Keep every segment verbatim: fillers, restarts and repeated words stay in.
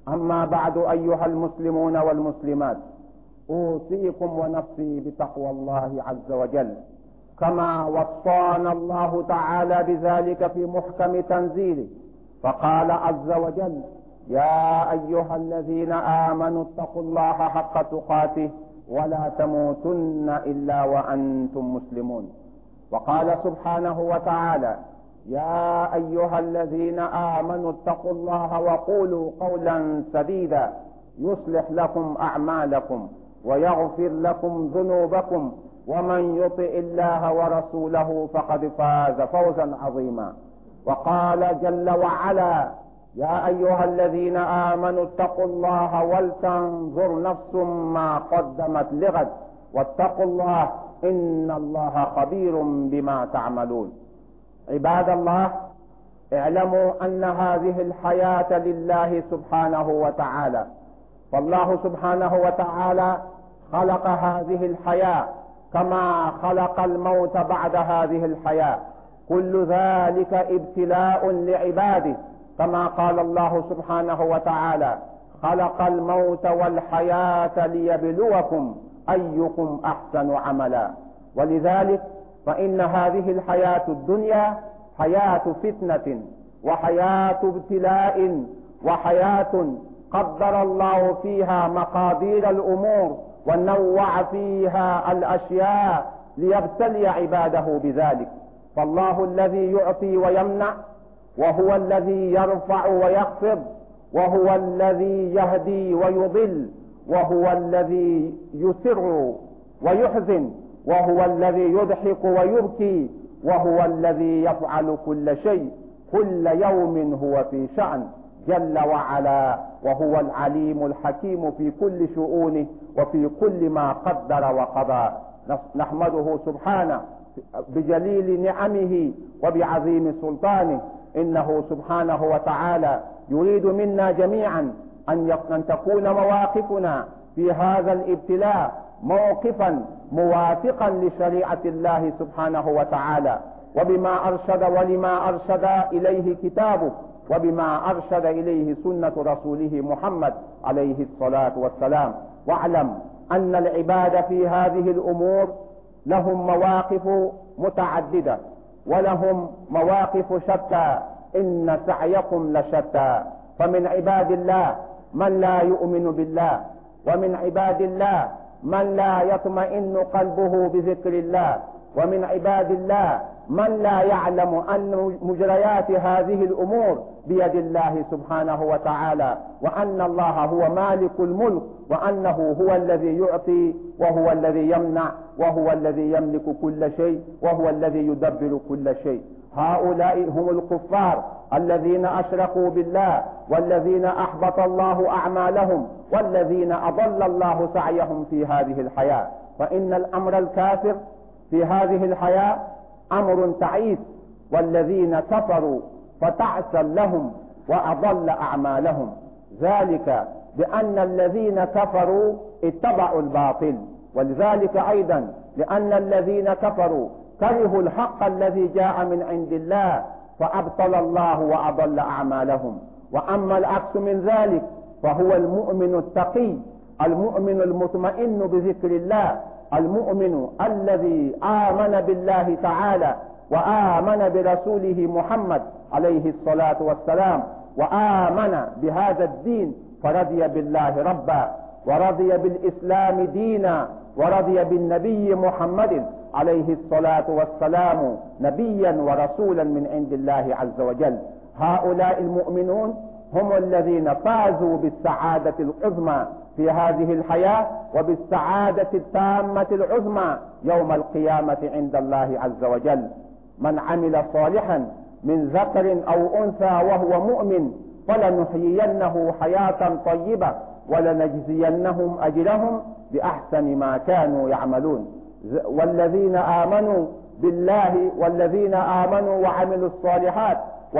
أما بعد أيها المسلمون والمسلمات، أوصيكم ونفسي بتقوى الله عز وجل، كما وصانا الله تعالى بذلك في محكم تنزيله، فقال عز وجل: يا أيها الذين آمنوا اتقوا الله حق تقاته ولا تموتن إلا وأنتم مسلمون. وقال سبحانه وتعالى: يا أيها الذين آمنوا اتقوا الله وقولوا قولا سديدا يصلح لكم أعمالكم ويغفر لكم ذنوبكم ومن يطع الله ورسوله فقد فاز فوزا عظيما. وقال جل وعلا: يا أيها الذين آمنوا اتقوا الله ولتنظر نفس ما قدمت لغد واتقوا الله إن الله خبير بما تعملون. عباد الله، اعلموا أن هذه الحياة لله سبحانه وتعالى، فالله سبحانه وتعالى خلق هذه الحياة كما خلق الموت بعد هذه الحياة، كل ذلك ابتلاء لعباده، كما قال الله سبحانه وتعالى: خلق الموت والحياة ليبلوكم أيكم أحسن عملا. ولذلك فإن هذه الحياة الدنيا حياة فتنة وحياة ابتلاء وحياة قدر الله فيها مقادير الأمور ونوع فيها الأشياء ليبتلي عباده بذلك. فالله الذي يعطي ويمنع، وهو الذي يرفع ويخفض، وهو الذي يهدي ويضل، وهو الذي يسر ويحزن، وهو الذي يضحك ويبكي، وهو الذي يفعل كل شيء، كل يوم هو في شأن جل وعلا، وهو العليم الحكيم في كل شؤونه وفي كل ما قدر وقضى. نحمده سبحانه بجليل نعمه وبعظيم سلطانه، إنه سبحانه وتعالى يريد منا جميعا أن تكون مواقفنا في هذا الابتلاء موقفا موافقا لشريعة الله سبحانه وتعالى، وبما أرشد ولما أرشد إليه كتابه، وبما أرشد إليه سنة رسوله محمد عليه الصلاة والسلام. واعلم أن العباد في هذه الأمور لهم مواقف متعددة ولهم مواقف شتى، إن سعيكم لشتى. فمن عباد الله من لا يؤمن بالله، ومن عباد الله من لا يطمئن قلبه بذكر الله، ومن عباد الله من لا يعلم أن مجريات هذه الأمور بيد الله سبحانه وتعالى، وأن الله هو مالك الملك، وأنه هو الذي يعطي وهو الذي يمنع وهو الذي يملك كل شيء وهو الذي يدبر كل شيء. هؤلاء هم الكفار الذين أشركوا بالله، والذين أحبط الله أعمالهم، والذين أضل الله سعيهم في هذه الحياة. فإن الأمر الكافر في هذه الحياة أمر تعيس، والذين كفروا فتعسا لهم وأضل أعمالهم، ذلك بأن الذين كفروا اتبعوا الباطل، ولذلك أيضا لأن الذين كفروا كرهوا الحق الذي جاء من عند الله فأبطل الله وأضل أعمالهم. وأما العكس من ذلك فهو المؤمن التقي، المؤمن المطمئن بذكر الله، المؤمن الذي آمن بالله تعالى وآمن برسوله محمد عليه الصلاة والسلام، وآمن بهذا الدين فرضي بالله ربا، ورضي بالإسلام دينا، ورضي بالنبي محمد عليه الصلاة والسلام نبيا ورسولا من عند الله عز وجل. هؤلاء المؤمنون هم الذين فازوا بالسعادة العظمى في هذه الحياة، وبالسعادة التامة العظمى يوم القيامة عند الله عز وجل. من عمل صالحا من ذكر أو أنثى وهو مؤمن فلنحيينه حياة طيبة ولنجزينهم أجرهم بأحسن ما كانوا يعملون. والذين آمنوا بالله والذين آمنوا وعملوا الصالحات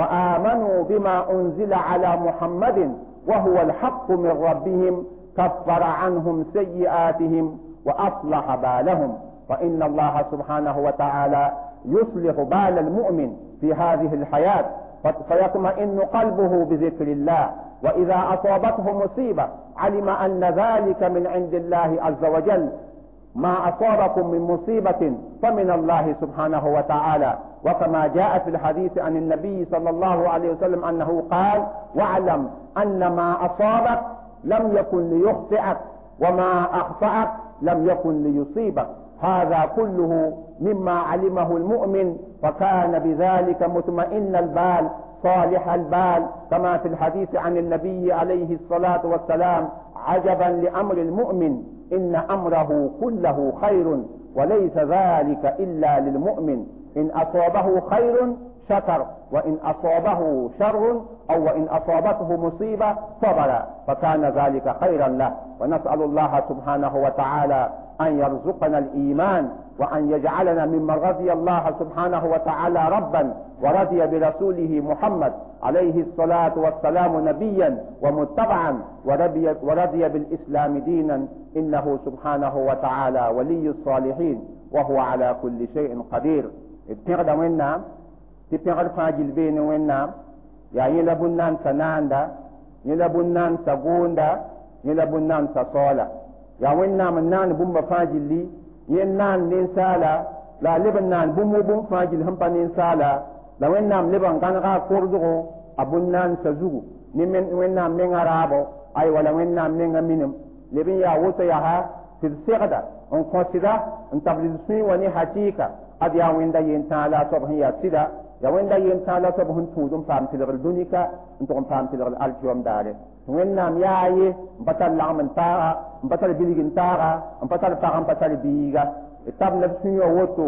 وآمنوا بما أنزل على محمد وهو الحق من ربهم كفر عنهم سيئاتهم وأصلح بالهم. فإن الله سبحانه وتعالى يصلح بال المؤمن في هذه الحياة، فيطمئن قلبه بذكر الله، وإذا أصابته مصيبة علم أن ذلك من عند الله عز وجل. ما أصابكم من مصيبة فمن الله سبحانه وتعالى، وكما جاء في الحديث عن النبي صلى الله عليه وسلم أنه قال: واعلم أن ما أصابك لم يكن ليخطئك، وما أخطأك لم يكن ليصيبك. هذا كله مما علمه المؤمن، فكان بذلك مطمئن البال صالح البال، كما في الحديث عن النبي عليه الصلاة والسلام: عجبا لأمر المؤمن إن أمره كله خير وليس ذلك إلا للمؤمن، إن أصابه خير شكر، وإن أصابه شر أو وإن أصابته مصيبة صبر، فكان ذلك خيرا له. ونسأل الله سبحانه وتعالى أن يرزقنا الإيمان، وأن يجعلنا ممن رضي الله سبحانه وتعالى ربا، ورضي برسوله محمد عليه الصلاة والسلام نبيا ومتبعا، ورضي, ورضي بالإسلام دينا، إنه سبحانه وتعالى ولي الصالحين وهو على كل شيء قدير. اتقد وينام تبقى فاجل بين وينام يا يلبنان سناندا يلبنان سغوندا يلبنان سصولا يا وينام نان بوم فاجل لي ينان نسالا لا لبنان بوم بوم فاجل هم بنسالا لا وينام لبن كان غا كوردو ابنان سزوغو نمن وينام من عربو اي ولا وينام من منم لبن يا وتا يا ها في السيغدا on considère on tablis suy woni hakika ad ya wenda yin taala to hiya sida ya wenda yin taala to hun tudum fam tilgal dunika on fam tilgal aljom dare wennam yaaye batal lam taara batal biligin taara batal param batal biiga etab na suy woto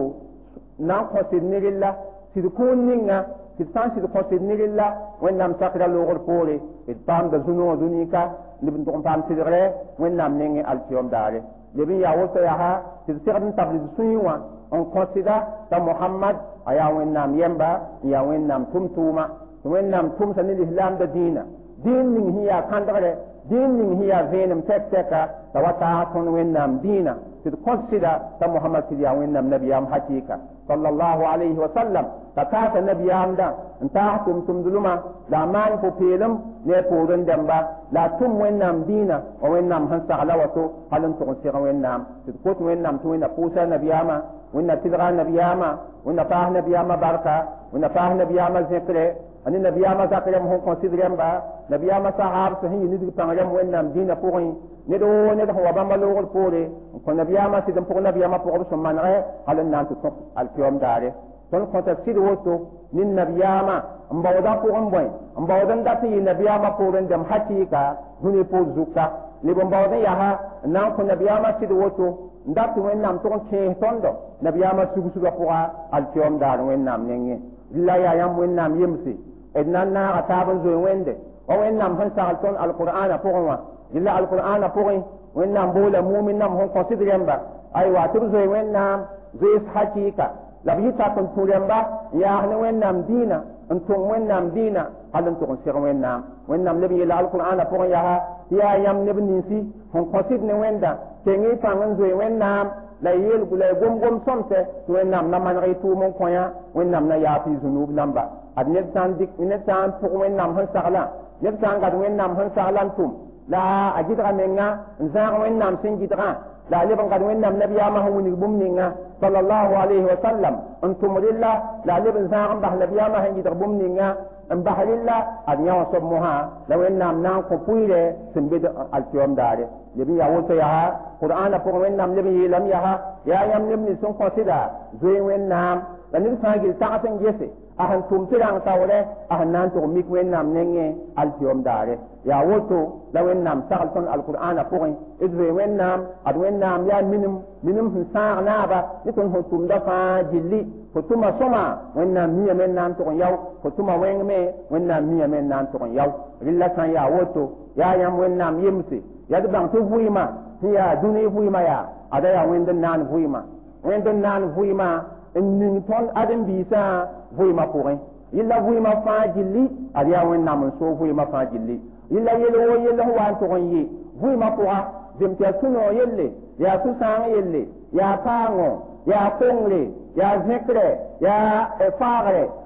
nan considère lilla sid kunninga sid san sid considère lilla wennam sakra logol pore et pam da zuno dunika libin to fam tilgale wennam nengi aljom dare lebin ya woto ya ha tilsiqan tabli suiwa on consider ta Muhammad aya wennam yemba ya wennam tumtuma wennam tum sanil islam da dina din ning hiya kandare din ning hiya venem tek teka ta wata ton wennam dina til consider ta Muhammad ya wennam nabiyam hakika sallallahu alaihi wa sallam ta ta nabiyam da ta tum tum duluma la man ko pelum ne ko ron damba la tum wennam dina o wennam han sala wato halin to sira wennam til ko wennam to wennam pusa nabiyama wenna tilra nabiyama wenna pa nabiyama barka wenna pa nabiyama zikre ani nabiyama zakre mo considérem ba nabiyama sahab sahi ni dig pangam wennam dina pour ne do ne do wa bamba lo pore ko nabiyama sidam pour nabiyama pour so manre halan nan to al kiyom dare ton contexte de woto nin nabiyama mbawda pour mboy mbawda ndati nabiyama pour ndem hakika huni pour zuka le mbawda ya ha nan ko nabiyama sid woto ndati wennam to ke tondo nabiyama sugu sugu pour al kiyom dar wennam nenge la ya yam wennam yemsi ednan na ataban zo wende o wennam han sal ton alquran pour wa illa alquran pour wennam bola mu'min nam hon considérem ba ay wa tur zo wennam zo is hakika la bita kon turemba ya ne wennam dina antum wennam dina halan to sir wennam wennam lebi ila alquran pour ya ha ya yam ne binisi hon considérem ne wenda tengi fangan zo wennam la yel gula gom gom somte wennam na man ray tu mon koya wennam na ya fi zunub namba ad ne tan dik ne tan pour wennam han sala ne tan gad wennam han sala tum la ajidra menga nzar wennam singidra la leban gad wennam nabiyama hawni bumninga sallallahu alaihi wa sallam antum lillah la leban zar bah nabiyama hangidra bumninga mbah lillah ad yaw sobmuha la wennam nan ko puire simbid al tiyom dare lebi ya woto ya qur'ana pour wennam lebi lam ya ya yam nimni son consider zoe wennam la nin fangil ta'atan gese ahan tum tirang tawre ahan nan to mik wennam nenge al tiyom dare ya woto la wennam sa'al ton al qur'ana pour izwe wennam ad wennam ya minim minim sa na ba niton hotum da fa jilli hotuma soma wennam miya men nan to yaw hotuma wengme wennam miya men nan to yaw lilla kan ya woto ya yam wennam yemsi ya de bang to vuima ya duni vuima ya ada ya wendan nan vuima wendan nan vuima nin ton adam bisa vuima pour illa vuima fa jilli ada wennam so vuima fa jilli illa yelo yelo wan to yi vuima pour demtia suno yelle ya susang yelle ya pango ya kongle ya zikre ya efare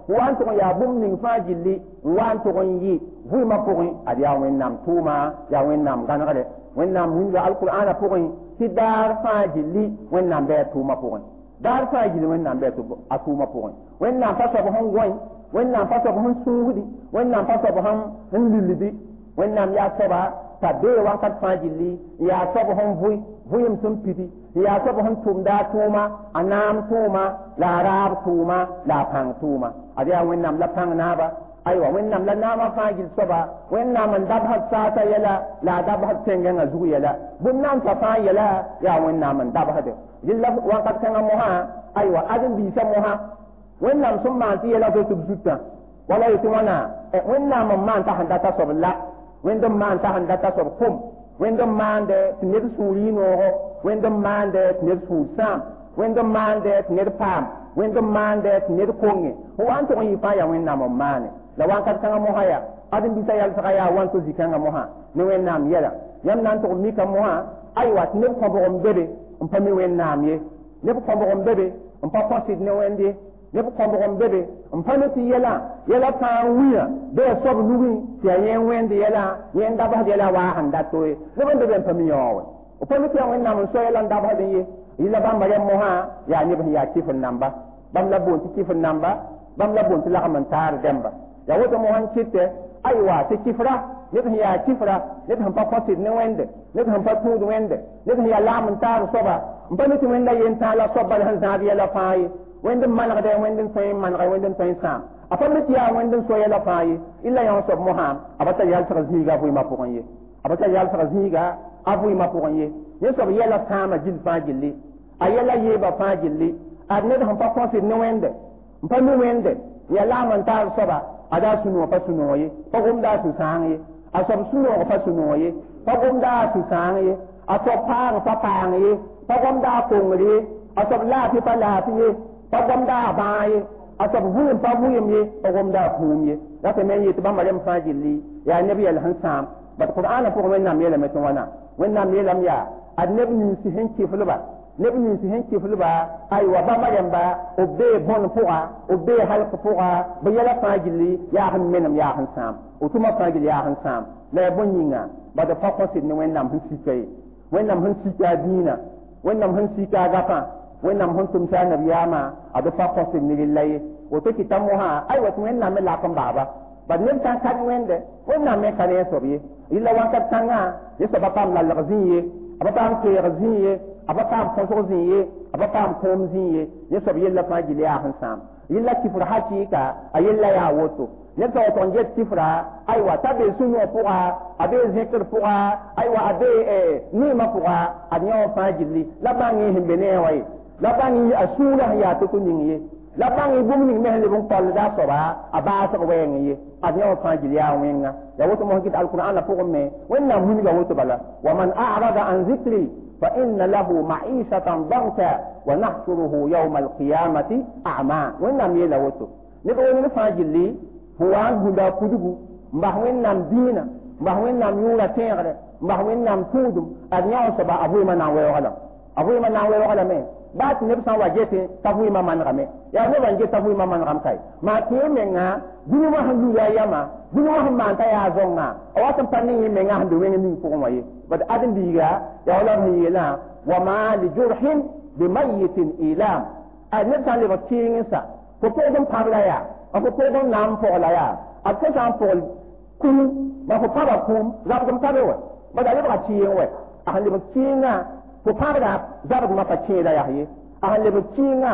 wan to ya bum ning fa jilli wan to yi vui ma pugin ad ya wẽnnaam tʋʋma ya wẽnnaam gãnegre wẽnnaam winga alqur'ana pʋgẽ tɩ daar fãa gilli wẽnnaam bɩ a tʋʋmã pʋgẽ daar fãa gilli wẽnnaam bɩ a tʋʋmã pʋgẽ wẽnnaam pa soab sẽn goẽ wẽnnaam pa soab sẽn sũusdi wẽnnaam pa soab sẽn lildi wẽnnaam yaa soaba t'a bee wãnkat fãa gilli yaa soab sẽn vui vʋɩɩm sẽn pidi yaa soab sẽn tʋmda a tʋʋma a naam tʋʋma la a raab tʋʋma la a pãng tʋʋma ad yaa wẽnnaam la pãng naaba aywa wẽnnaam la naamã fãa gil soaba wẽnnaam n dabsd saasa yɛla la a dabsd tẽngãngã zug yɛla bõn-naam t'a fãa yɛla yaa wẽnnaam n dabsde yella wãnkat kãngã mosã aywa ãdem-biisã mosã wẽnnaam sẽn maan tɩ yɛla to-tɩ b zutã wala yetɩ wãna wẽnnaam n maan t'a sẽn data soab la wẽnd n maan t'a sẽn data soab kom wẽnd n maande tɩ ned sũur yɩ-noogo wẽnd n maande tɩ ned sũur sãam wẽnd n maande tɩ ned paam wẽnd n maande tɩ ned konge fo wa n tʋg n yɩ fãa yaa wẽnnaam n maane la wãnkat kãngã mosã yaa ãdem-biisã yalsga yaa wan to zĩ-kãngã mosã ne wẽnnaam yɛla yãmb na n tʋg mika mosã aywa tɩ neb kõbg n bebe n pa mi wẽnnaam ye neb kõbg n bebe n pa kõsd ne wẽnd ye neb kõbg n bebe n pa ne tɩ yɛla yɛla fãa wĩyã bee soab nugẽ tɩ yaa yẽ wẽnd yɛla yẽ n dabsd yɛla waa sẽn dato ye neb n bebe n pa mi yãwa we o pa ne tɩ yaa wẽnnaam n so yɛla n dabsd n ye yɩla bãmba rẽ mosã yaa neb sẽn yaa kɩf n namba bãmb la boon tɩ kɩf n namba bãmb la boon tɩ lagm n taar dẽmba ya woto mosã n kɩtɛ aywa tɩ kɩfra ned sẽn yaa kɩfra ned sẽn pa kõsd ne wẽnde ned sẽn pa tũud wẽnde ned sẽn yaa lagm n taar soaba n pa ne tɩ wẽnda yen tãag la soab bal sẽn zãad yɛla fãa ye wẽnd n manegdɛ wẽnd n tõe n manega wẽnd n tõe n sãam a pa me tɩ yaa wẽnd n so yɛla fãa ye illa yãw soab mosã a ba tar yalsg zĩiga a vɩɩmã pʋgẽ ye a ba tar yalsg zĩiga a vɩɩmã pʋgẽ ye yẽ soab yɛla sãama gill fãa gilli a yɛla yeeba fãa gilli ad ned sẽn pa kõsd ne wẽnde n pa mi wẽnde ya lagm n taar soaba a daa sũ-noog pa sũ-noog ye pa gomda a sũ-sãang ye a soab sũ-noog pa sũ-noog ye pa gomda a sũ-sãang ye a soab paang pa paang ye pa gomda a kongr ye a soab laafɩ pa laafɩ ye pa gomda a bãag ye a soab vʋɩɩm pa vʋɩɩm ye pa gomda a kũum ye ratɩ me n yetɩ bãmba rem fãa gilli yaa neb yɛl sẽn sãam bat qur'ana pʋgẽ wẽnnaam yeelame tɩ wãna wẽnnaam yeelame yaa ad neb nins sẽn kɩflba neb nins sẽn kɩflba aywa bãmba rẽmba b bee bõn pʋga b bee halk pʋga b yɛla fãa gilli yaa sẽn menem yaa sẽn sãam b tʋma fãa gill yaa sẽn sãam la ya bõn yĩnga bad pa kõsd ne wẽnnaam sẽn sika ye wẽnnaam sẽn sika a dĩinã wẽnnaam sẽn sika a gafã wẽnnaam sẽn tʋm tɩ a nabiyaamã a d pa kõsd ne rella ye woto kɩta mosã aywa tɩ wẽnnaam me lak n baaba bad neb sã n kad wẽnde wẽnnaam me ka ne a soab ye yella wãnkat kãngã yẽ soaba paam lalg zĩ ye a pa paam keeg zĩ ye a pa paam kõsg zĩ ye a pa paam kõom zĩ ye yẽ soab yella fãa gill yaa sẽn sãam yella kɩfr hakɩɩka a yella yaa woto ned sã wa tõn get kɩfra aywa t'a bee sũ-noog pʋga a bee zẽkr pʋga aywa a bee neemã pʋga ad yã wã fãa gilli la bãng yẽ sẽn be ne wã ye la bãng a sũurã sẽn yaa to-to ning ye la bãng bũmb ning me sẽn leb n kɔlda a soaba a baasg wɛɛngẽ ye ad yã wã fãa gill yaa wẽnga ya woto mos kɩt alqur'ana pʋgẽ me wẽnnaam wilga woto bala wa man a'rada an zikri fa inna lahu ma'ishatan danka wa nahshuruhu yawma alqiyamati a'ma wẽnnaam yeela woto ned wẽnd fãa gilli fo wa n gũnda a pudgu n bas wẽnnaam dĩinã n bas wẽnnaam yʋʋra tẽegre n bas wẽnnaam tũudum ad yã wã soaba a vɩɩmã na n weoogla a vɩɩmã na n weooglame baa tɩ neb sã n wa gete t'a vɩɩmã manegame yaa nebã n get t'a vɩɩmã manegam kae maa tɩ menga dũni wã sẽn lura a yama dũni wã sẽn maan t'a yaa zõnga a wat n pa ne yẽ menga sẽn be wẽng ning pʋgẽ wã ye bad ãdem-biiga yaa wala b sẽn yeelã wa ma li jurhin bimayitin ilam a neb sã n lebg kɩɩngẽ fo pʋgd n pãbla yaa a fo pʋgd n na n pʋgla yaa a fo sã n pʋgl kũum ma fo pãba kũum zabd n pabe wɛ bad a lebga kɩɩng wɛ a sẽn lebg kɩɩngã fo pãbda zabdmã pa kẽeda yaa ye a sẽn lebg kɩɩngã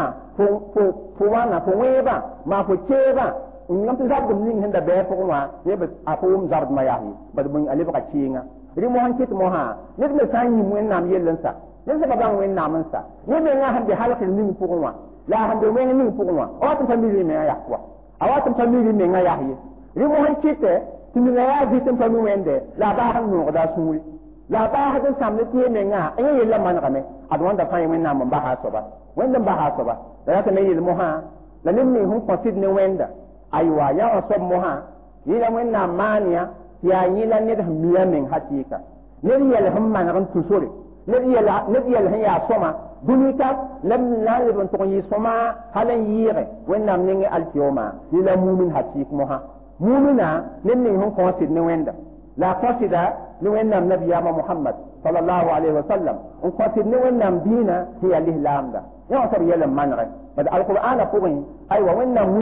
fo wãna fo wẽebã maa fo keebã yãmb tɩ zabdm ning sẽn da bɛɛ pʋgẽ wã yẽ a fo wʋm zabdmã yaa ye bad bõe a lebga kɩɩngã rẽ mosã n kɩt mosã ned me sã n yĩm wẽnnaam yell n sa ned sẽba bãng wẽnnaam n sa ne mengã sẽn be halkr ning pʋgẽ wã la a sẽn be wẽng ning pʋgẽ wã a wat n pa miri mengã yak wa a wat n pa miri mengã yak ye rẽ mosã n kɩtɛ tɩ menga yaa vɩt n pa mi wẽnde la a baas n noogda a sũuri la a baasd n sãmd tɩ yẽ mengã a yẽ yella manegame ad wãnda fãa yẽ wẽnnaam n basa a soaba wẽnd n basa a soaba la ratame yel mosã la neb ning sẽn kõsd ne wẽnda aywa yã wã soab mosã yẽla wẽnnaam maan yã tɩ yaa yẽ la ned sẽn mi a meng hakɩɩka ned yɛl sẽn maneg n tũ sore ned yɛl sẽn yaa sõma dunika lam la lebon to yi soma halan yire wennam ninge alkiyoma ila mu'min hakik moha mu'mina nen ning hon ko sid ne wenda la qasida ni wennam nabiyama muhammad sallallahu alaihi wasallam on ko sid ne wennam dina hiya al-islam da ya ko yela manre bad alquran qawin ay wa wennam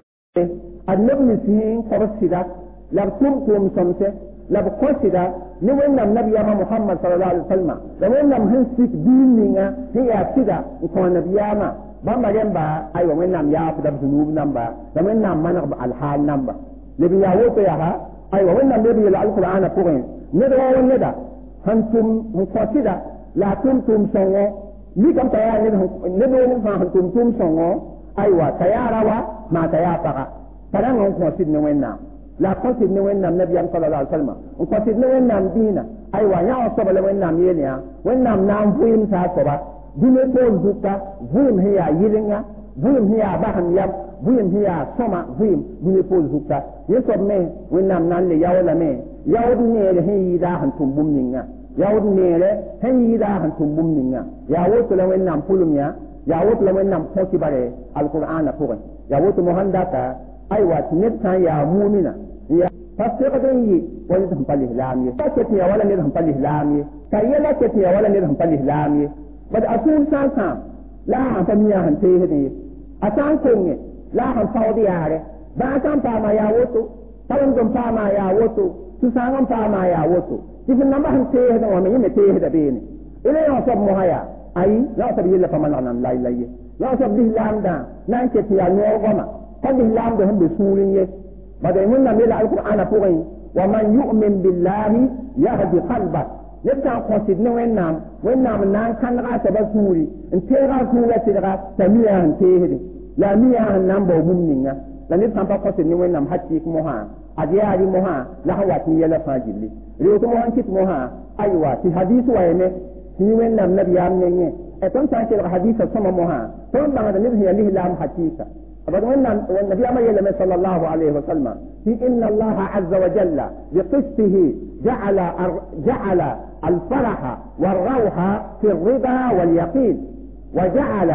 annabi sin qasida la tum tum samse la qasida ni wennam nabiyama muhammad sallallahu alaihi wasallam da wennam hin sik dininga hiya sida ko nabiyama bamba yamba ay wa wennam ya fa da dunub namba da wennam manar al hal namba lebi ya woto ya ha ay wa wennam lebi la alquran qawin ne da wonna da hantum muqasida la tum tum songo ni kam taya ne ne do ne fa hantum tum songo ay wa tayara wa ma taya faqa taran on ko sid ne wenna la ko sid ne wenna nabi sallallahu alaihi wasallam on ko sid ne wenna dina ay wa ya so bale wenna yene ya wenna nam fuim ta so ba dine to zuka vum hiya yilinga vum hiya baham yam vum hiya soma vum dine to zuka yeso me wenna nan le yawla me yawdi ne le hiya hantum bumninga yawd neere hen yida han tumbum ninga ya woto la wennam pulumya ya woto la wennam ko bare alquran ko ya woto muhandata ay wa net tan ya mu'mina ya fasika den yi wala tan pali islamiyya ta ya wala ne tan pali islamiyya kayela ke ya wala ne tan pali islamiyya bad asul san san la han famiya han te hede atan konge la han saudi yare ba san pa ma ya woto tawon dum pa ma ya woto su sangan pa ma ya woto ifin namba han te hada wa me te hada bene ile yo sab mo haya ay yo sab yilla faman nan lay lay yo sab bi lamda nan ke ti al no goma kan bi lamda hande surin ye badai mun na mila alquran ko gai wa man yu'min billahi yahdi qalba yadda ko sid ne wennam wennam nan kan ga ta basuri in te ga ku ga ti ga tamiya han te hede la miya han nan bo mun ninga la ne tampa ko sid ne wennam hakki mo ha adiya ali mo ha la hawati yala fajili riyo ko han kit mo ha aywa ti hadithu wa ne ni wennam nabi am ne e ton tan ke hadithu sama mo ha ton ba da nabi ya lihi lam hakika abad wennam nabi am yala sallallahu alaihi wasallam fi inna allah azza wa jalla bi qistihi ja'ala ja'ala al-faraha war-rawha fi ar-ridha wal-yaqin wa ja'ala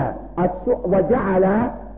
wa ja'ala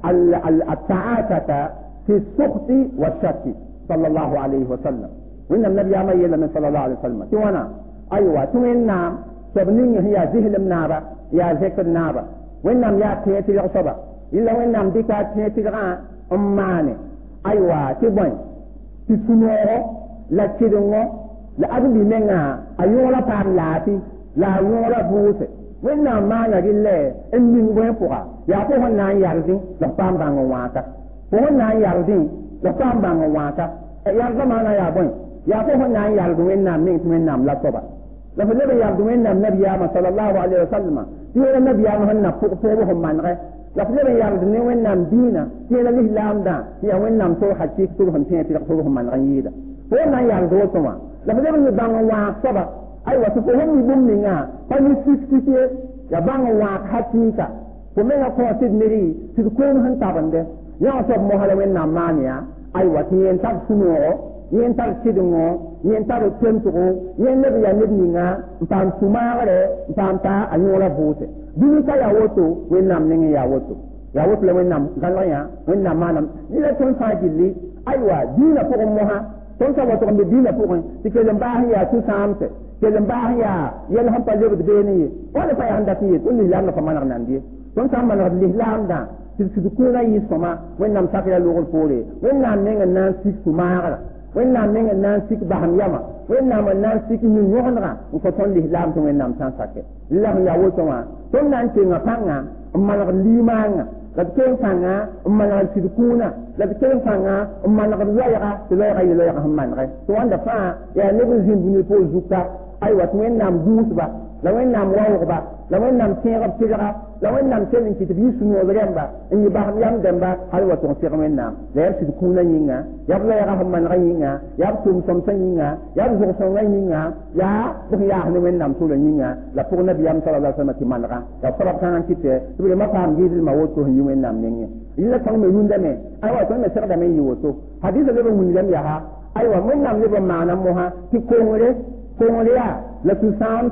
al-ta'atata fi as-sukhti wash-shakki sallallahu alaihi wasallam wannan nabi ya mai yana sallallahu alaihi wasallam to wana aiwa to wenna sabnin ya zihlim naba ya zikr naba wannan ya ce ti saba illa wannan dika ce ti ga ummane aiwa ti bon ti sunoro la kidongo la abdi menga ayola pam lati la yola buse wannan ma ya gille in min wen fuka ya ko wannan yardi la pam bango wata ko wannan yardi la pam bango wata ya zama na ya bon ya ko honna ya yardu wennam min wennam la soba la fa lebe yardu wennam nabi ya sallallahu alaihi wasallam ti wala nabi ya honna ko ko ho man re la fa lebe yardu ne wennam dina ti la islam da ya wennam to hakki to hon ti ti ko ho man ran yida ko na yardu to ma la fa lebe bang wa soba ai wa ko hon bum ni nga pa ni sixty ya bang wa hakika ko me ko sid miri ti ko hon tabande ya sob mo hala wennam mania ai wa ti en tab suno yen tar kidingo yen tar tentugo yen ne ya nedninga pam sumare pam ta anyola bote dini ka ya woto wennam ne ya woto ya woto le wennam galaya wennam manam ni le ton fajili aiwa dina ko mo ha ton sa woto be dina ko ti ke lamba ya tu samte ke lamba ya yel ham palle be beni wala fa handa ti to ni lam fa manar nan di ton sa manar li lam da ti ti ko na yi soma wennam sakya logol pore wennam ne nan sik sumara wennam ne nan sik baham yama wennam nan sik ni yohna ko ton li lam to wennam tan sakke la ya woto ma ton nan te ngapanga manar limanga la ken fanga manar sidkuna la ken fanga manar yaya to la ya la ya hamman re to wanda fa ya ne bin zin po zuka ay wat wennam duusba la wennam wawba la wennam teerab tidra la wennam telin kitbi sunu ramba in baham yam damba hal wa ton sir wennam la yar sid kuna yinga yab la yara hamman rayinga yab tum som yinga yab zo so yinga ya bu ya ne wennam to yinga la pour nabi yam sallallahu alaihi wasallam manra ya sabab kan kite bi ma fam gidil ma woto hin wennam nenge illa tan me yunda me ay wa ton me sir da me yiwoto hadith le mun yam ya ha ay wa wennam le ba manam mo ha ki ko ngore ko ngore ya la tu samte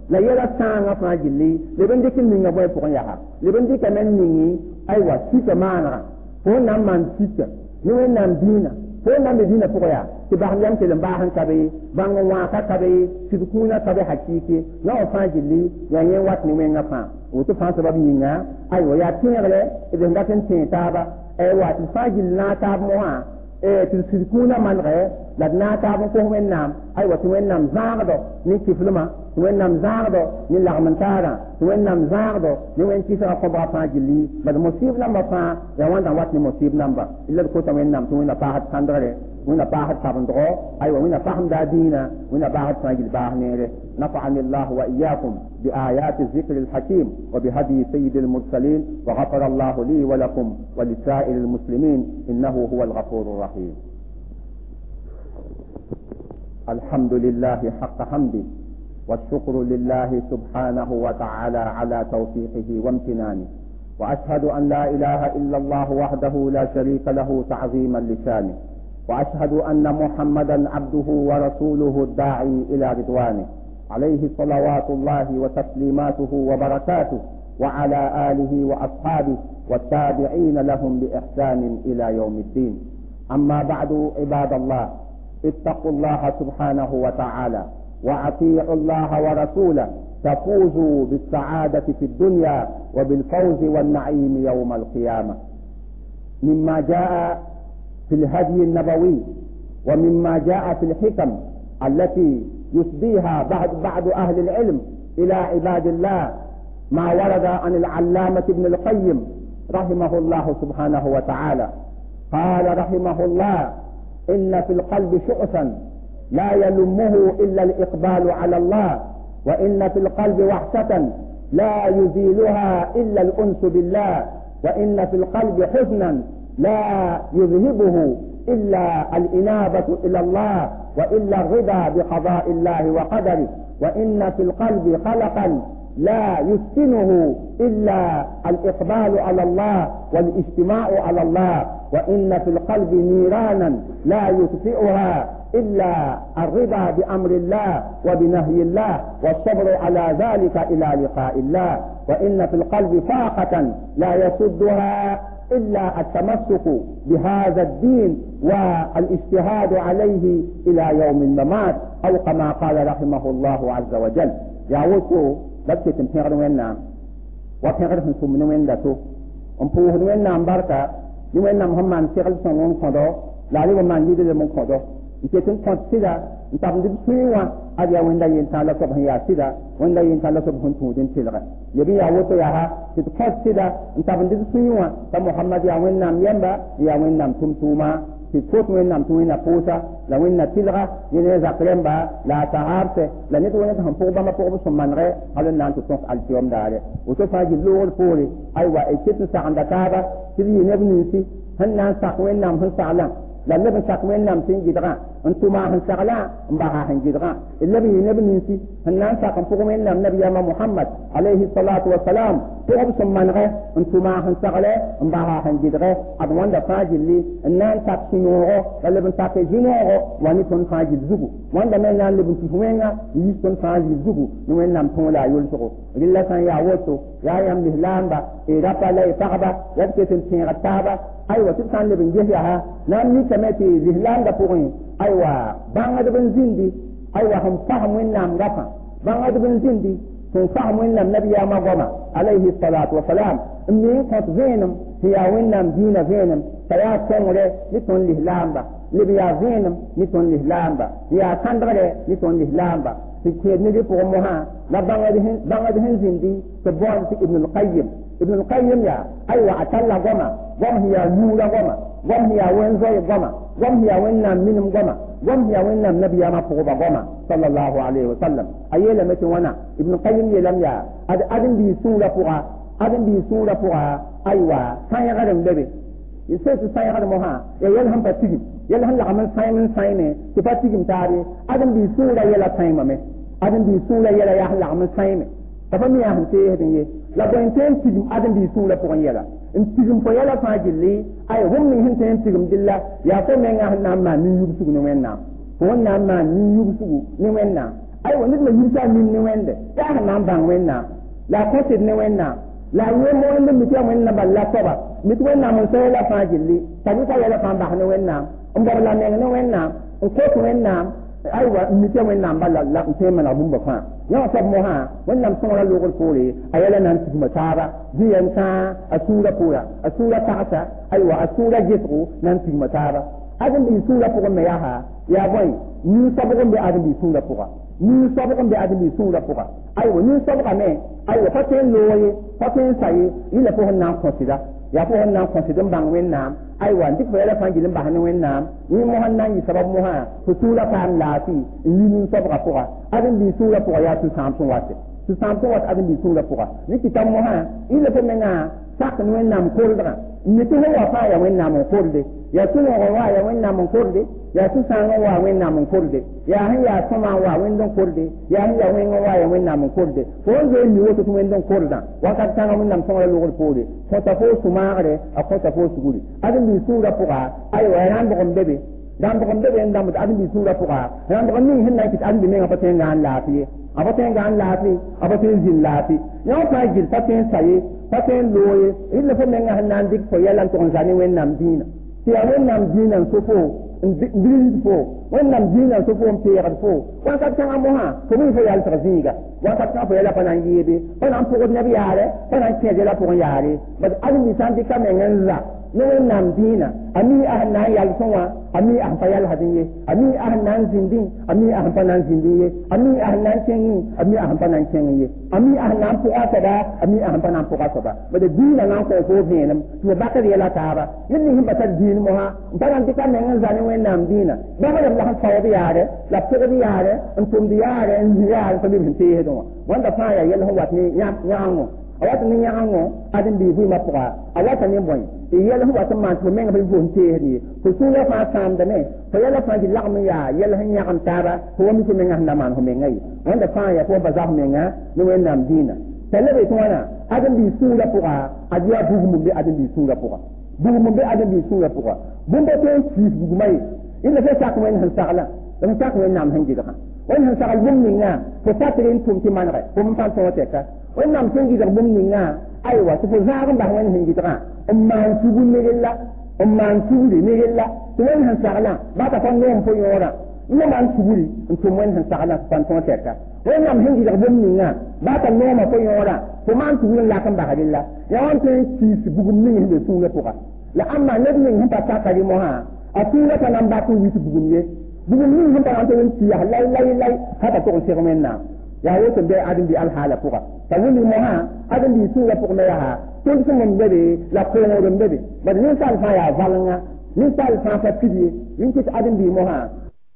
la yela tanga fa gilli le ben dikin ninga boy pour ya le ben dikamen ningi ay wa sika mana ko nam man sika ni wen nam dina ko nam dina pour ya ti ba yam te lamba han kabe bango wa ka kabe sidukuna kabe hakiki na fa gilli ya yen wat ni wen ngafa o to fa sababu ninga ay wa ya tinere e de ngaten tin taba ay wa ti fa gilli na tab mo ha e ti sidukuna man re la na tab ko wen nam ay wa ti wen nam zaado ni kifluma wen nam zaado ni lagmantara wen nam zaado ni wen ti sa ko ba fa gilli ba musib namba fa ya wanda wat ni musib namba illa ko ta wen nam to wen pa hat kandare wen pa hat tabndo ay wa wen faham da dina wen pa hat fa gil ba ne نفعني الله وإياكم بآيات الذكر الحكيم وبهدي سيد المرسلين وغفر الله لي ولكم ولسائر المسلمين إنه هو الغفور الرحيم. الحمد لله حق حمده والشكر لله سبحانه وتعالى على توفيقه وامتنانه، وأشهد أن لا إله إلا الله وحده لا شريك له تعظيما لشانه، وأشهد أن محمدا عبده ورسوله الداعي إلى رضوانه، عليه صلوات الله وتسليماته وبركاته، وعلى آله وأصحابه والتابعين لهم بإحسان إلى يوم الدين. أما بعد عباد الله، اتقوا الله سبحانه وتعالى وأطيعوا الله ورسوله تفوزوا بالسعادة في الدنيا وبالفوز والنعيم يوم القيامة. مما جاء في الهدي النبوي ومما جاء في الحكم التي يسديها بعض بعض أهل العلم إلى عباد الله ما ورد عن العلامة ابن القيم رحمه الله سبحانه وتعالى. قال رحمه الله: إن في القلب شؤفا لا يلمه إلا الإقبال على الله، وإن في القلب وحشة لا يزيلها إلا الأنس بالله، وإن في القلب حزنا لا يذهبه إلا الإنابة إلى الله، وإلا الرضا بقضاء الله وقدره، وإن في القلب قلقا لا يسكنه إلا الإقبال على الله والاجتماع على الله، وإن في القلب نيرانا لا يطفئها إلا الرضا بأمر الله وبنهي الله والصبر على ذلك إلى لقاء الله، وإن في القلب فاقة لا يسدها إلا التمسك بهذا الدين والاجتهاد عليه إلى يوم الممات، أو كما قال رحمه الله عز وجل. يعوتو لكي تنفير نوينا وفير نسوم نوين داتو أمبوه نوينا مباركة نوينا مهمان سيغل سنون خدو لالي ومان يدي لمن خدو نكتن كنت سيدا نتابن دي بسويوا أديا ويندا ينتان لصبح يا سيدا ويندا ينتان لصبح نتودين تلغة يبي يعوتو ياها تتكت سيدا نتابن دي بسويوا تمحمد يا وينام ينبا يا وينام تمتوما تكوت وينام توينا بوسا la winna tilga yene zakremba la taharse la neto wona han poba ma poba so manre halon nan to tok altiom dare o to faji lol pore ay wa e kitu sa anda taba tiri ne bnisi han nan sa wenna han sala la ne sa wenna tin gidra antuma han sala mbaha han gidra illa bi ne bnisi han nan sa kan poba wenna nabi ya muhammad alayhi salatu wa salam poba so manre antuma han sala mbaha han gidra ad wanda faji li nan ta sinoro la ben ta ke jinoro wani ton faji zugu wanda men nan lebun tu wenga yi ton faji zugu ni wen nam ton la yol so rilla san ya woto ya yam ni lamba e rapa la taqaba yadke tin tin rataba ay wa tin san lebun jeya ha nan ni kameti lilanda pourri ay wa banga de ben zindi ay wa hum fahmu nam rafa banga de ben zindi ton fahmu nam nabiya ma goma alayhi salatu wa salam min kat zenum hiya winnam dina zenum saya sengre ni ton lilamba libya zenum ni ton lihlamba ya kandare ni ton lihlamba tiked ni pour moha la banga de banga de zindi to bon ti ibn al-qayyim ibn al-qayyim ya aywa atalla goma gom hiya nura goma gom hiya wenzo goma gom hiya wenna minum goma gom hiya wenna nabiya ma pour goma sallallahu alaihi wasallam ayela metin wana ibn al-qayyim yelam ya ad adin bi sura pour adin bi sura pour aywa kan ya gadam bebe يسوي سايغر موها يلهم باتيجي يلهم لعمل سايمن ساينه تباتيجي متاري أدم بيسولا يلا سايمة مه أدم بيسولا يلا يحل عمل سايمه تفهمي يا هم تيه هديه لا بينتين تيجي أدم بيسولا فوق يلا إن تيجي فوق يلا فاجلي أي هم من هنتين تيجي مدلا يا فو من عهنا ما نيوب سوق نوينا هو نعم ما نيوب سوق نوينا ai wani da yirta min ne wende ya nan ban wenna la ko sid ne wenna la yemo wende mi ta wenna balla toba mi to wenna mun sai la fa jilli tani ka ya la fa ba ne wenna on ba la ne ne wenna on ko to wenna ai wa mi ta wenna balla la sai mana bumba fa ya sab mo ha wenna so la lo ko pore ayala nan ti ma taba biyan ta asura pura asura ta'ata ai wa asura jisu nan ti ma taba adam bi sura pura me ya ha ya boy ni sabu bi adam bi sura pura ni sabu bi adam bi sura pura ai wa ni sabu me ai wa faten loye faten sai ila ko na consider ya ko na consider bang wen nam ai wa dik fa la fangi limba hanen wen nam ni mo han nan yi sabab mo ha to sura fa la fi ni ni sabu ka pura adam bi sura pura ya tu sam sun wate tu sam sun wate adam bi sura pura ni kitam mo ha ila ko menga sak ni wen nam ko dra ni to wa fa ya wen nam ko de ya tu no wa ya wen nam ko de ya tu sang wa wen nam ko de ya han ya sama wa wen don ko de ya han ya wen wa ya wen nam ko de ko ze ni wo to wen don ko da wa ka tanga wen nam sama lo ko de ko ta fo su maare a ko ta fo su guri adam bi sura puga ay wa ran ko bebe dan ko bebe ndam adam bi sura puga ran ko ni hin na kit adam bi me ngapa tenga an lafi abata nga an lafi abata zin lafi ya fa gil paten saye paten loye illa fa me nga hanan dik ko yalan to ngani wen nam dina ti ya wen nam dina so fo ndin fo wen nam dina so fo mpe ya fo wa ka tan amoha ko mi fa yal traziga wa ka tan fa yala panan yebe panan ko nabi yare panan ke jela ko yare bad ali mi san dikka me nganza no wen nam dina ami ahna yal sonwa ami ah fa yal hadiye ami ahnan zindin ami ah panan zindiye ami ahnan chengi ami ah panan chengi ami ahnan pu asada ami ah panan pu asada bad dina nan ko so benam to bakar yala taaba yinni him batar din mo ha panan dikka me nganza ni wen nam dina ba ba la saudi yare la saudi yare antum diyare en ziyare ko lim te hedo wanda fa ya yel ho watni nya nyango awat ni nyango adin bi bu ma puga awat ni boy e yel ho wat man to men ga bu te ni ko su la fa sam da ne ko yel fa di lagm ya yel ha nyakam tara ko mi ko men ga man ho men ngai wanda fa ya ko ba za men ga ni wen nam dina tele be to wana adin bi su la puga adiya bu mu be adin bi su la puga bu mu be adin bi su la puga bu be to ci bu mai illa fa sa ko men han sala dan sa ko nam han jiga wen han sala bum ni nga ko sa trin tum ti man re bum tan to te ka wen nam sen jiga bum ni nga ai wa to za ga ba wen hin jiga umman su bum ni lilla umman su ni ni lilla to wen han sala ba ta kon ne ko yora ina man su buri tum wen han sala tan to te ka wen nam hin jiga bum ni nga ba ta ne ma ko yora to man su buri la kan ba hadilla ya wan te ci su bugum ni ni su le poka la amma ne ni hin ta ta ka di mo ha atula ta nan ba ku wi su bugum ye bugum ni hin ta an to ci ya lai lai lai hata to se men na ya wo to be adin bi al hala puka ta woni mo ha adin bi su la puka me ya ha to su mon bebe la ko mo don bebe ba ni sal fa ya valanga ni sal fa fa fidi ni ki adin bi mo ha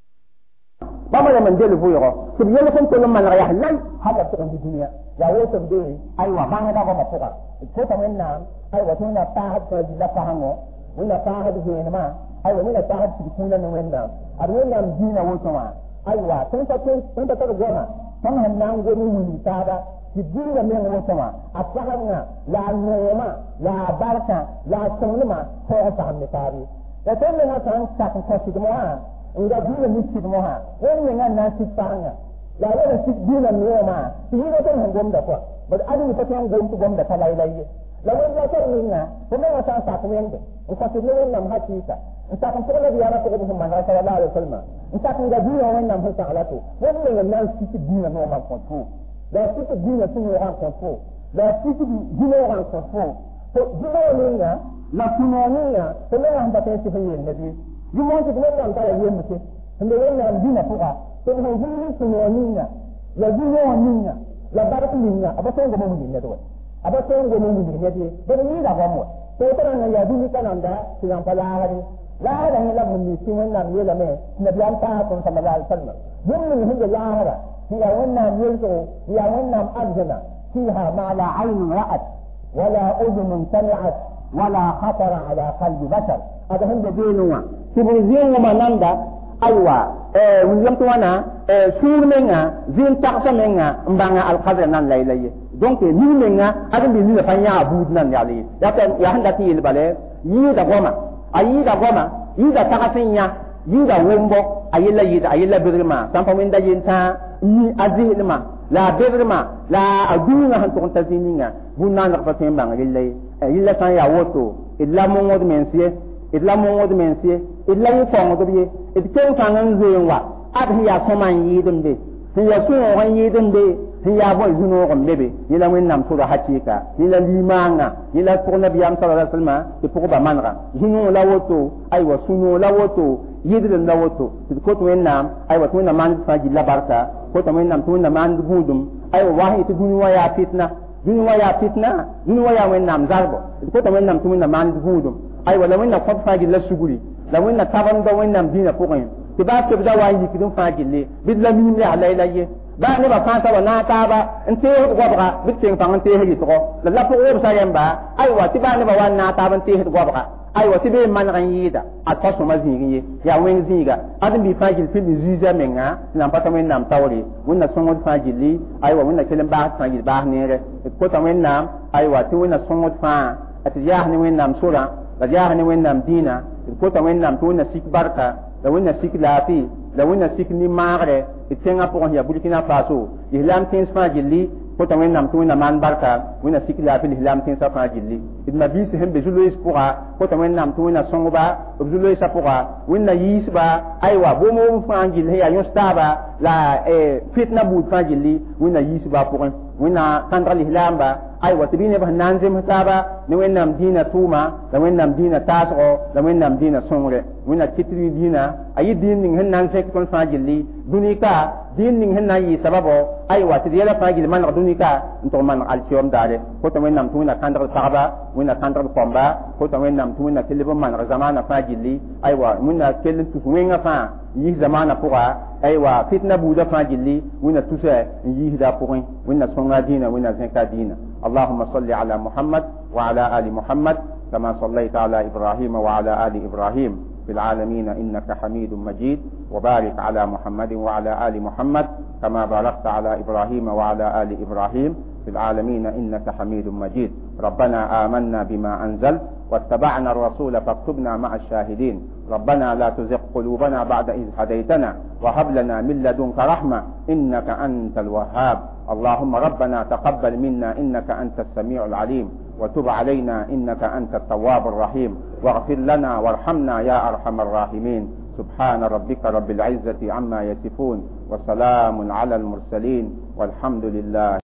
ba ma man delu fu yo to bi yele kon to man ya lai hala to di dunia ya wo to be ai wa ba na ba ma puka ko ta men na ai wa to na ta ha to di la fa hango wala ta ha di ne ma ai wa na ta ha di kuna no men na ar wala dina wo to ma ai wa tun ta tun ta ta gona tan han nan goni ni ta da di dina men wo to ma asahanga la noma la barka la sunma ko ta han ta ri da tan ne ha tan ta kan ta si mo ha inda dina ni si mo ha wani ne ngan na si tanga la wala si dina noma ti ni ta han gom da ko ba adu ta tan gom tu gom da ta lai lai la wala ta ni na ko me ta sa ko yende ko ta ni nam ha ti ta انت كنت تقول لي انا تقول لهم ما شاء الله عليه وسلم انت كنت جاي وين نام في سالته وين من الناس في الدين ما ما كنتو لا في الدين سنو ران كنتو لا في الدين ران كنتو فجمعنا لا سنونيا فلا عند تيسي في النبي جمعنا تقول لهم تعالى يوم متى هم وين نام دين فوقا تقول جمعنا سنونيا لا جمعنا لا بارك لنا ابا سنgo mo ni ndo aba sengo mo ni ni de de ni da ba mo to tara na ya dini kananda silang pala hari la hada ni la mun ni wannan ne la me nabiyan ta kun sallallahu alaihi wasallam mun min hinda la hada hiya wannan yanzu hiya wannan ajna fiha ma la ayn ra'at wala udhun sami'at wala khatara ala qalbi bashar ada hinda benuwa sibun mananda aywa eh wiyam to wana eh sur menga zin taksa menga mbanga al qadr nan laylaye donc ni menga adam bi ni la fanya abud nan yali ya ta ya handa ti bale yi da goma ayi da goma yi da takasinya yida wumbo ayilla yida ayilla birma sampa wenda yinta ni azilma la birma la aduna han to tazininga bunna na fa temba ngille ayilla san ya woto illa mo ngod mensie illa mo ngod mensie illa yi ko ngod bi it ken fangan zuwa ad hiya koman yidum be hiya so wan yidum be hiya bo zuno ko bebe yila wen nam sura hakika yila limanga yila pour nabiyam sallallahu alaihi wasallam te pour ba manra zuno la woto ay wa suno la woto yidin la woto ko to wen nam ay wa to na man fa ji la barka ko to wen nam to na man budum ay wa wahi te dunya ya fitna dunya ya fitna dunya ya wen nam zarbo ko to wen nam to na man budum ay wa la wen na ko fa ji la suguri la wen na taban do wen nam dina ko wen te ba te da wa yi kidum fa ji le bidla mi mi ala ila ye ba ne ba fa sa wa na ta ba nte gobra bitin fa nte he to la la ko o sa yamba ay wa ti ba ne ba wa na ta ban te he gobra ay wa ti be man ran yida a ta so ma zingi ya wen zinga adin bi fa ji fil zuza menga na pata men nam tawri wonna songo fa ji li ay wa wonna kelen ba fa ji ba ne re ko ta men nam ay wa ti wonna songo fa at ya ne wen nam sura la ya ne wen nam dina ko ta men nam to wonna sik barka la wonna sik lafi la wonna sik ni magre itenga pour ya Burkina Faso islam tin fa jilli ko ta wen nam to na man barka wonna sik lafi islam tin sa fa jilli idna bi se hembe julo ispura ko ta wen nam to na songoba julo isa pura wonna yisba aywa bo mo fa jilli ya yostaba la e fitna bud fa jilli wonna yisba pour wonna kandra islam ba aywa tibine ba nanze mutaba ne wen nam dina tuma la wen nam dina tasro la wen nam dina songre wonna kitri dina ayi din ning hen nan se kon fa jilli dunika din ning hen nayi sababo ay wati yela fa jilli man dunika to man al ciom dale ko to men nam tuna kandar sahaba wonna kandar komba ko to men nam tuna kelebo man zamana fa jilli ay wa munna kelen tu wenga fa yi zamana pura ay wa fitna buda fa jilli wonna tusa yi da purin wonna songa dina wonna zenka dina اللهم صل على محمد وعلى آل محمد كما صليت على إبراهيم وعلى آل إبراهيم في العالمين إنك حميد مجيد وبارك على محمد وعلى آل محمد كما باركت على إبراهيم وعلى آل إبراهيم في العالمين إنك حميد مجيد ربنا آمنا بما أنزلت واتبعنا الرسول فاكتبنا مع الشاهدين ربنا لا تزغ قلوبنا بعد إذ هديتنا وهب لنا من لدنك رحمة إنك أنت الوهاب اللهم ربنا تقبل منا إنك أنت السميع العليم وتب علينا إنك أنت التواب الرحيم واغفر لنا وارحمنا يا أرحم الراحمين سبحان ربك رب العزة عما يصفون وسلام على المرسلين والحمد لله